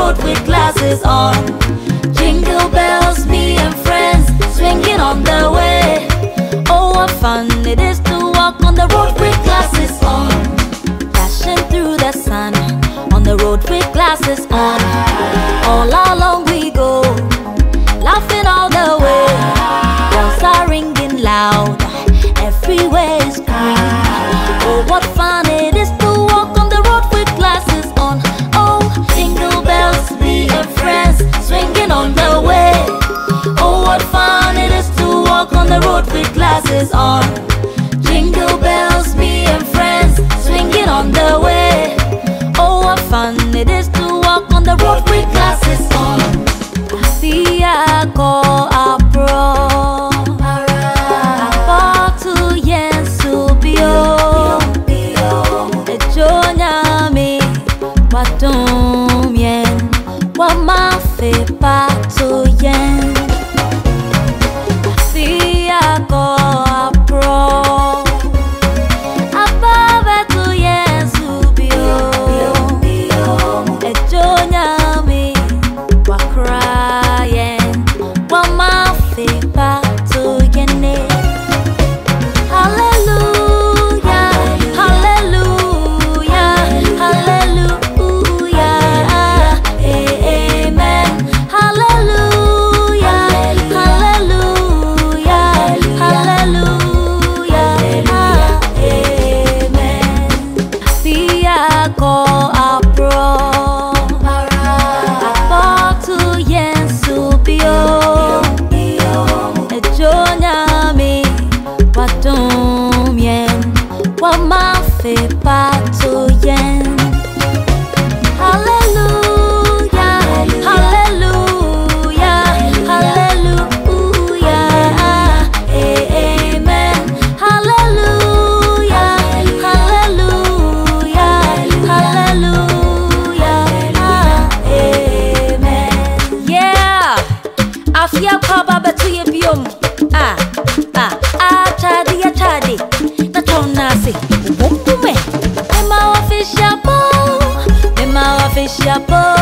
road with glasses on. Jingle bells, me and friends swinging on the way. Oh, what fun it is to walk on the road with glasses on. Dashing through the sun on the road with glasses on. All along we go, laughing all the way. Bells are ringing loud, everywhere is green. Oh, what fun it is to walk on the road with glasses on. Oh, jingle bells, me and friends swinging on the way. Oh, what fun it is to walk on the road with glasses on. Jingle bells, me and friends swinging on the way. Oh, what fun it is to walk on the road with glasses on. Via go abro, apo to yen subio. Ejonya mi watum yen, wamafe pa to yen. Via go abro, apo to yen subio. Ejonya mi crying, while my feet back to your knee. Hallelujah, hallelujah, hallelujah, amen. Hallelujah, hallelujah, hallelujah, amen. Via go abroad. Ejonya mi watum yen, wamafe pa to yen. Hallelujah, hallelujah, hallelujah, amen. Hallelujah, hallelujah, hallelujah, amen. Yeah, afia paba betu ye biom. Achadi, na tonasi, bumbume. Mema wa fish yapo,